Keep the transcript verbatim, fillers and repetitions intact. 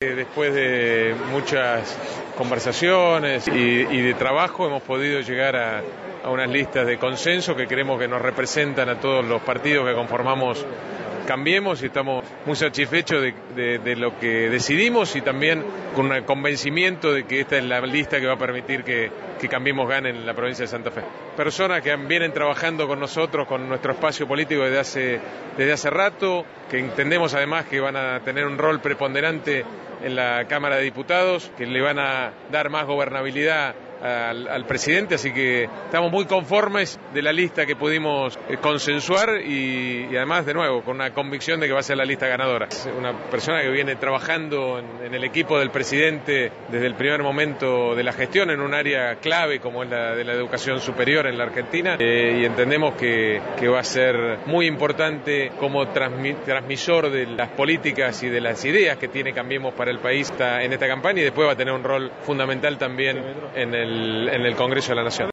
Después de muchas conversaciones y, y de trabajo hemos podido llegar a, a unas listas de consenso que creemos que nos representan a todos los partidos que conformamos Cambiemos, y estamos muy satisfechos de, de, de lo que decidimos y también con un convencimiento de que esta es la lista que va a permitir que, que Cambiemos gane en la provincia de Santa Fe. Personas que vienen trabajando con nosotros, con nuestro espacio político desde hace, desde hace rato, que entendemos además que van a tener un rol preponderante en la Cámara de Diputados, que le van a dar más gobernabilidad Al, al presidente, así que estamos muy conformes de la lista que pudimos eh, consensuar y, y además, de nuevo, con una convicción de que va a ser la lista ganadora. Es una persona que viene trabajando en, en el equipo del presidente desde el primer momento de la gestión en un área clave como es la de la educación superior en la Argentina eh, y entendemos que, que va a ser muy importante como transmi, transmisor de las políticas y de las ideas que tiene Cambiemos para el país en esta campaña, y después va a tener un rol fundamental también en el en el Congreso de la Nación.